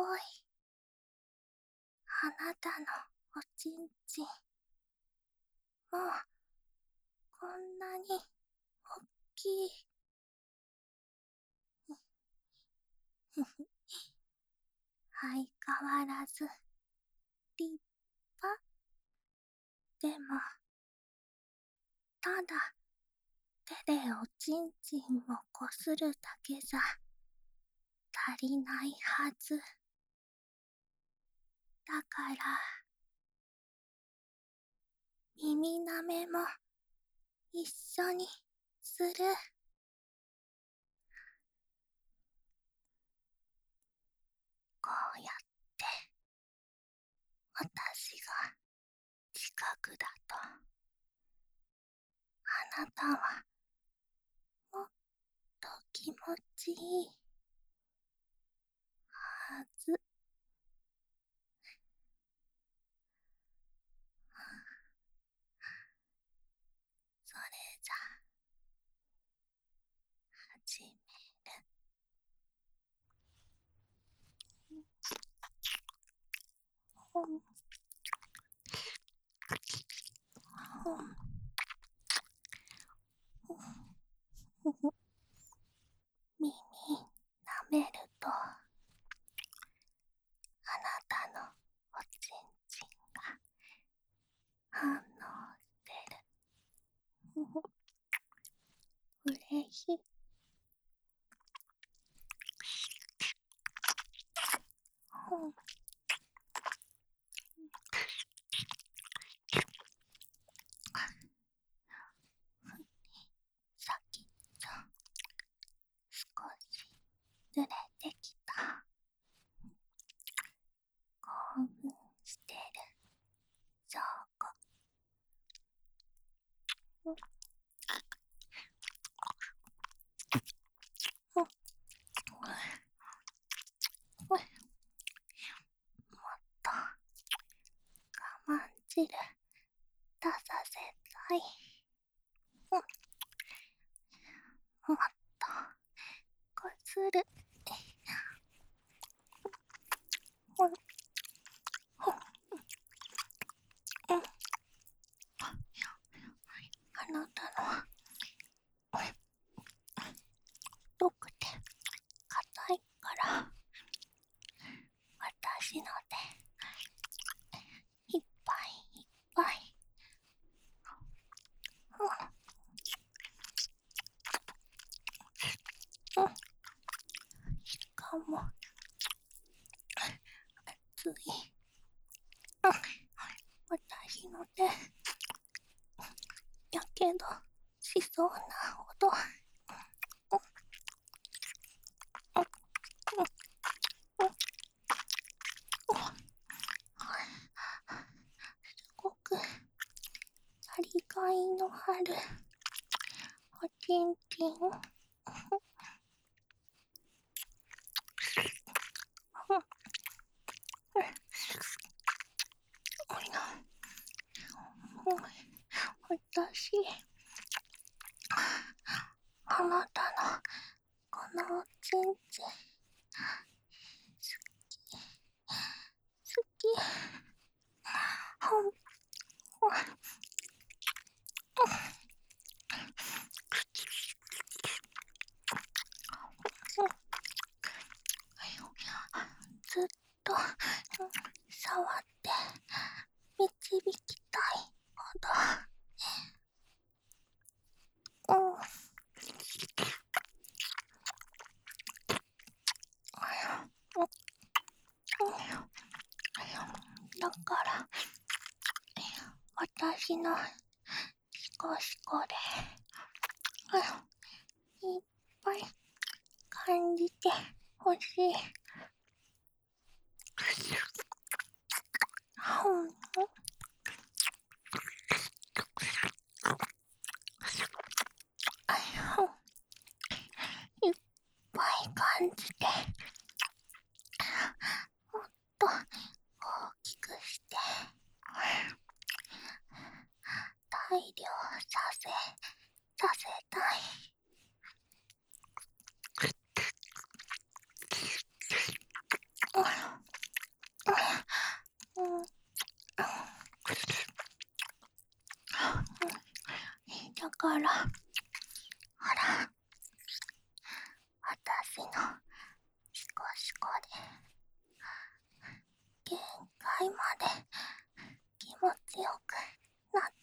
ごい。あなたのおちんちん、もう、こんなに、おっきい。相変わらず、立派。でも、ただ、手でおちんちんをこするだけじゃ、足りないはず。だから、耳なめも、一緒に、する。こうやって、私が、近くだと、あなたは、もっと気持ちいいはず。それじゃ、始める。ほんほんほん。耳なめると、あなたのおちんちんが反応してる。うれしい。ほん。さっきと少しずれてきた。興奮してる証拠。もっと我慢汁出させたい。もっとこする。ほんほん。あなたの太くて硬いから私の手いっぱいいっぱい。しかも熱い。私の手やけどしそうなほど。すごくやりがいのあるおちんちん。私、あなたのこのおちんちん好き。ほんずっと触って導きたいほど。だから私のシコシコでいっぱい感じてほしい。いっぱい感じて、もっと大きくして大量させたい。 だから、ほら、私のシコシコで限界まで気持ちよくなって。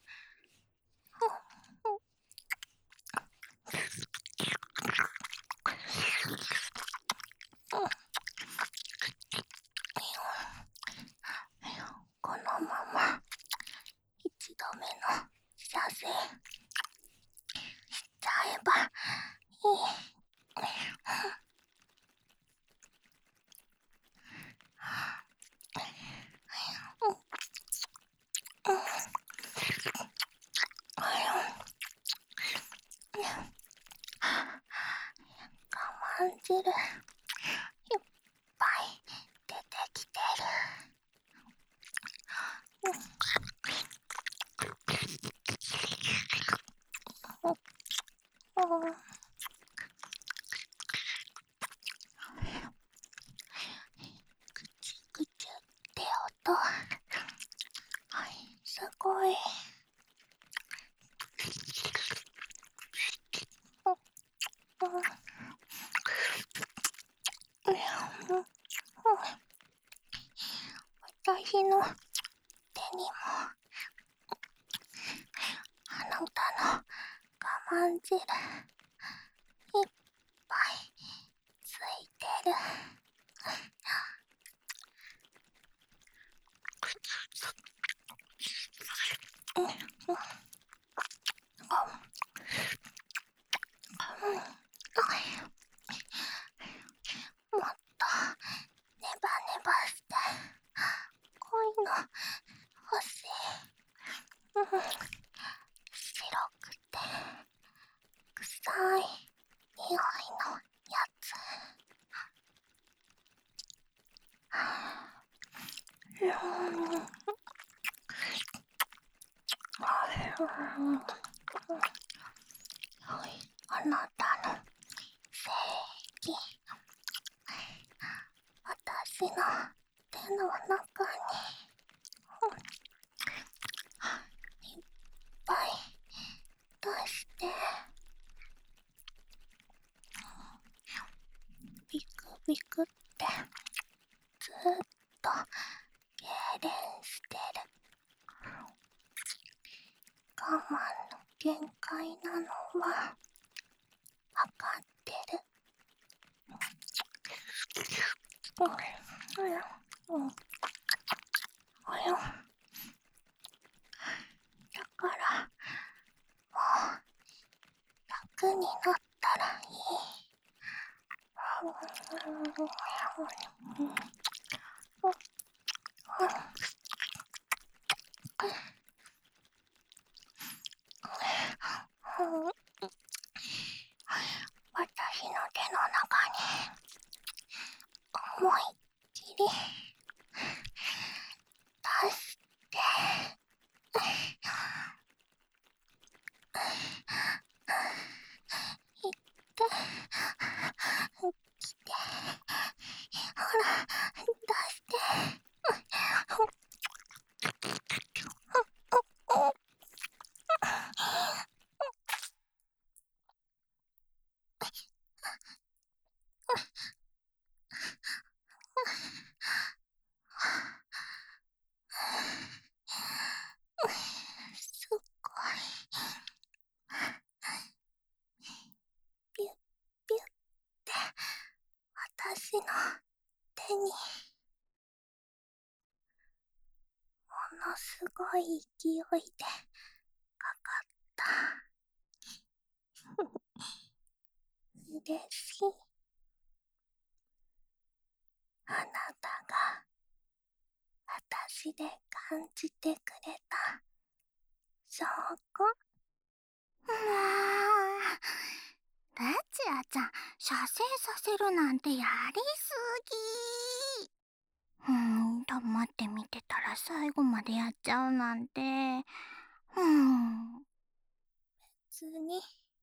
このまま一度目の射精しちゃえばいい。我慢汁いっぱい出てきてる。ぐちぐちって音。すごい。私の手にもあなたの我慢汁いっぱいついてる。もっとネバネバして濃いの欲しい。白くて臭い匂いのやつ。あなたの正義。私の手の中にいっぱい出して。ビクビクってずっと痙攣してる。我慢の限界なのはわかってる。だからもう楽になったらいい。私の手の中に思いっきり出して。行ってきて。ほら出して。すっごい。ピュッピュッって私の手にものすごい勢いでかかった。嬉しい。あなたが私で感じてくれた証拠。レチアちゃん、射精させるなんてやりすぎ。黙って見てたら最後までやっちゃうなんて。別に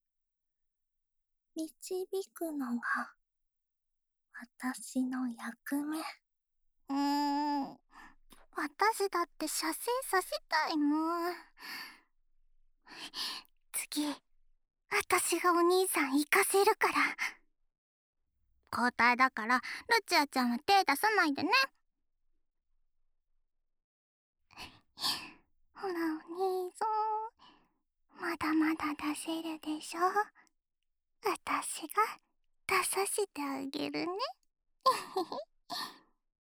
導くのが私の役目。 私だって射精させたいもん。次、私がお兄さん行かせるから。交代だから、ルチアちゃんは手出さないでね。ほらお兄さん、まだまだ出せるでしょ。私が出させてあげるね。